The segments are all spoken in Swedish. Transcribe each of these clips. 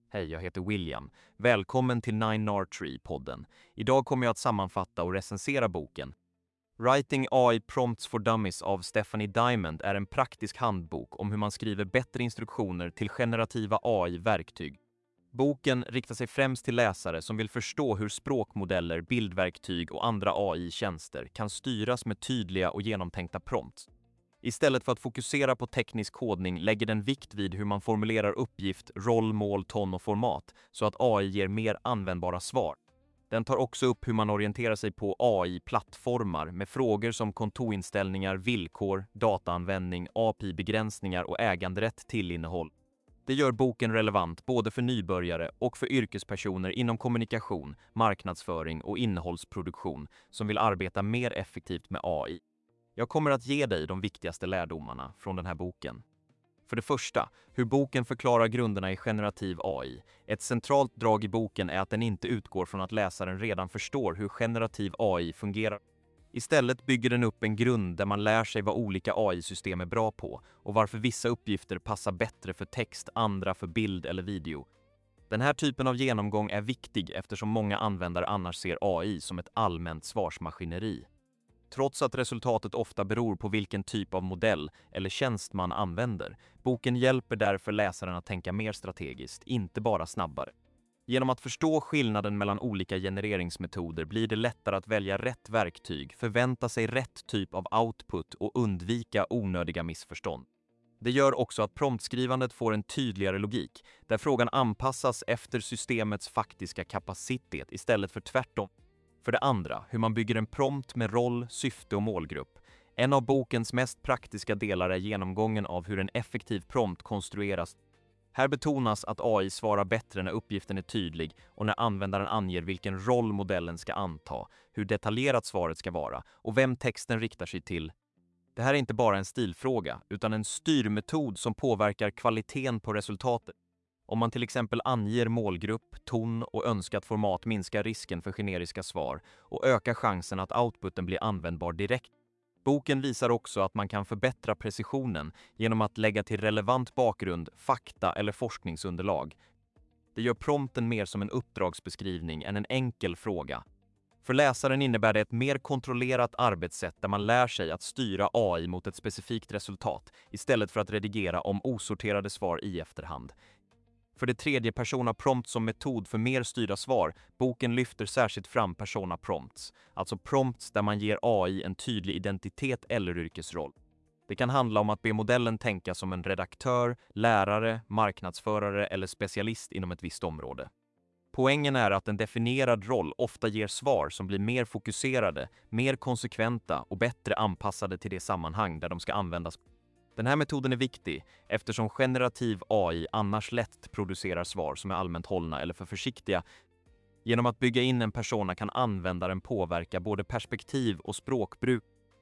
Hej, jag heter William. Välkommen till 9R3-podden. Idag kommer jag att sammanfatta och recensera boken. Writing AI Prompts for Dummies av Stephanie Diamond är en praktisk handbok om hur man skriver bättre instruktioner till generativa AI-verktyg. Boken riktar sig främst till läsare som vill förstå hur språkmodeller, bildverktyg och andra AI-tjänster kan styras med tydliga och genomtänkta prompts. Istället för att fokusera på teknisk kodning lägger den vikt vid hur man formulerar uppgift, roll, mål, ton och format så att AI ger mer användbara svar. Den tar också upp hur man orienterar sig på AI-plattformar med frågor som kontoinställningar, villkor, dataanvändning, API-begränsningar och äganderätt till innehåll. Det gör boken relevant både för nybörjare och för yrkespersoner inom kommunikation, marknadsföring och innehållsproduktion som vill arbeta mer effektivt med AI. Jag kommer att ge dig de viktigaste lärdomarna från den här boken. För det första, hur boken förklarar grunderna i generativ AI. Ett centralt drag i boken är att den inte utgår från att läsaren redan förstår hur generativ AI fungerar. Istället bygger den upp en grund där man lär sig vad olika AI-system är bra på och varför vissa uppgifter passar bättre för text, andra för bild eller video. Den här typen av genomgång är viktig eftersom många användare annars ser AI som ett allmänt svarsmaskineri. Trots att resultatet ofta beror på vilken typ av modell eller tjänst man använder, boken hjälper därför läsaren att tänka mer strategiskt, inte bara snabbare. Genom att förstå skillnaden mellan olika genereringsmetoder blir det lättare att välja rätt verktyg, förvänta sig rätt typ av output och undvika onödiga missförstånd. Det gör också att promptskrivandet får en tydligare logik, där frågan anpassas efter systemets faktiska kapacitet istället för tvärtom. För det andra, hur man bygger en prompt med roll, syfte och målgrupp. En av bokens mest praktiska delar är genomgången av hur en effektiv prompt konstrueras. Här betonas att AI svarar bättre när uppgiften är tydlig och när användaren anger vilken roll modellen ska anta, hur detaljerat svaret ska vara och vem texten riktar sig till. Det här är inte bara en stilfråga, utan en styrmetod som påverkar kvaliteten på resultatet. Om man till exempel anger målgrupp, ton och önskat format minskar risken för generiska svar och ökar chansen att outputen blir användbar direkt. Boken visar också att man kan förbättra precisionen genom att lägga till relevant bakgrund, fakta eller forskningsunderlag. Det gör prompten mer som en uppdragsbeskrivning än en enkel fråga. För läsaren innebär det ett mer kontrollerat arbetssätt där man lär sig att styra AI mot ett specifikt resultat istället för att redigera om osorterade svar i efterhand. För det tredje, persona prompts som metod för mer styrda svar. Boken lyfter särskilt fram persona prompts, alltså prompts där man ger AI en tydlig identitet eller yrkesroll. Det kan handla om att be modellen tänka som en redaktör, lärare, marknadsförare eller specialist inom ett visst område. Poängen är att en definierad roll ofta ger svar som blir mer fokuserade, mer konsekventa och bättre anpassade till det sammanhang där de ska användas. Den här metoden är viktig eftersom generativ AI annars lätt producerar svar som är allmänt hållna eller för försiktiga. Genom att bygga in en persona kan användaren påverka både perspektiv och språkbruk.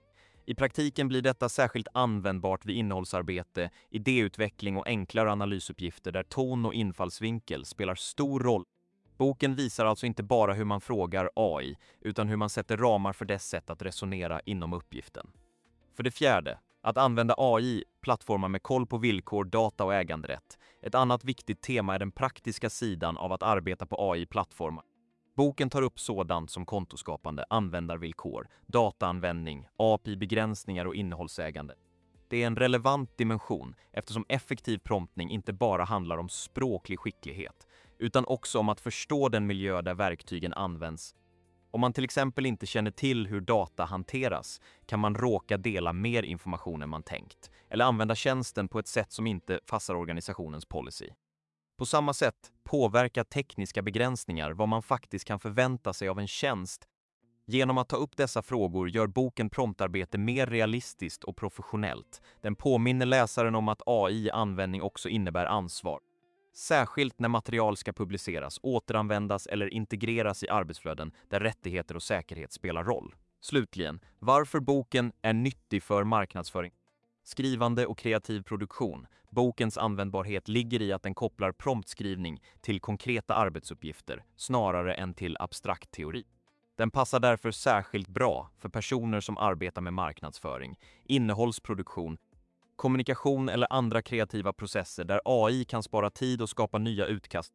I praktiken blir detta särskilt användbart vid innehållsarbete, idéutveckling och enklare analysuppgifter där ton och infallsvinkel spelar stor roll. Boken visar alltså inte bara hur man frågar AI, utan hur man sätter ramar för dess sätt att resonera inom uppgiften. För det fjärde, att använda AI-plattformar med koll på villkor, data och äganderätt. Ett annat viktigt tema är den praktiska sidan av att arbeta på AI-plattformar. Boken tar upp sådant som kontoskapande, användarvillkor, dataanvändning, API-begränsningar och innehållsägande. Det är en relevant dimension eftersom effektiv promptning inte bara handlar om språklig skicklighet, utan också om att förstå den miljö där verktygen används. Om man till exempel inte känner till hur data hanteras kan man råka dela mer information än man tänkt eller använda tjänsten på ett sätt som inte passar organisationens policy. På samma sätt påverkar tekniska begränsningar vad man faktiskt kan förvänta sig av en tjänst. Genom att ta upp dessa frågor gör boken promptarbete mer realistiskt och professionellt. Den påminner läsaren om att AI-användning också innebär ansvar. Särskilt när material ska publiceras, återanvändas eller integreras i arbetsflöden där rättigheter och säkerhet spelar roll. Slutligen, varför boken är nyttig för marknadsföring. Skrivande och kreativ produktion. Bokens användbarhet ligger i att den kopplar promptskrivning till konkreta arbetsuppgifter snarare än till abstrakt teori. Den passar därför särskilt bra för personer som arbetar med marknadsföring, innehållsproduktion, kommunikation eller andra kreativa processer där AI kan spara tid och skapa nya utkast.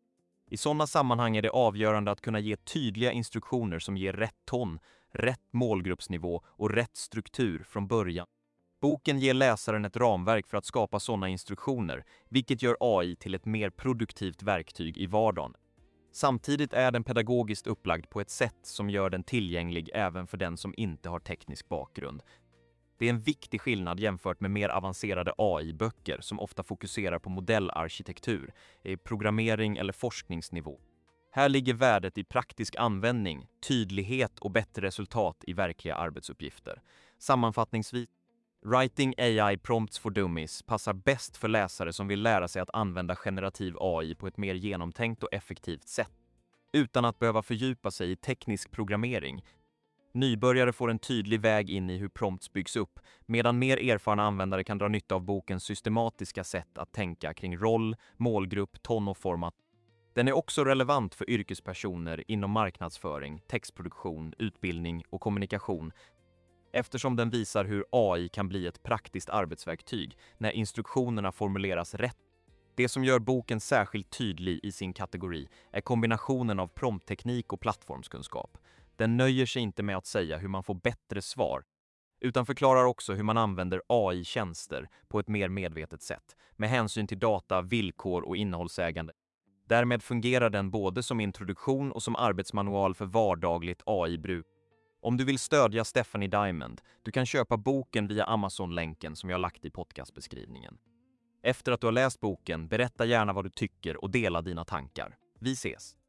I sådana sammanhang är det avgörande att kunna ge tydliga instruktioner som ger rätt ton, rätt målgruppsnivå och rätt struktur från början. Boken ger läsaren ett ramverk för att skapa sådana instruktioner, vilket gör AI till ett mer produktivt verktyg i vardagen. Samtidigt är den pedagogiskt upplagd på ett sätt som gör den tillgänglig även för den som inte har teknisk bakgrund. Det är en viktig skillnad jämfört med mer avancerade AI-böcker som ofta fokuserar på modellarkitektur, programmering eller forskningsnivå. Här ligger värdet i praktisk användning, tydlighet och bättre resultat i verkliga arbetsuppgifter. Sammanfattningsvis, Writing AI Prompts for Dummies passar bäst för läsare som vill lära sig att använda generativ AI på ett mer genomtänkt och effektivt sätt, utan att behöva fördjupa sig i teknisk programmering. Nybörjare får en tydlig väg in i hur prompts byggs upp, medan mer erfarna användare kan dra nytta av bokens systematiska sätt att tänka kring roll, målgrupp, ton och format. Den är också relevant för yrkespersoner inom marknadsföring, textproduktion, utbildning och kommunikation, eftersom den visar hur AI kan bli ett praktiskt arbetsverktyg när instruktionerna formuleras rätt. Det som gör boken särskilt tydlig i sin kategori är kombinationen av promptteknik och plattformskunskap. Den nöjer sig inte med att säga hur man får bättre svar, utan förklarar också hur man använder AI-tjänster på ett mer medvetet sätt, med hänsyn till data, villkor och innehållsägande. Därmed fungerar den både som introduktion och som arbetsmanual för vardagligt AI-bruk. Om du vill stödja Stephanie Diamond, du kan köpa boken via Amazon-länken som jag har lagt i podcastbeskrivningen. Efter att du har läst boken, berätta gärna vad du tycker och dela dina tankar. Vi ses!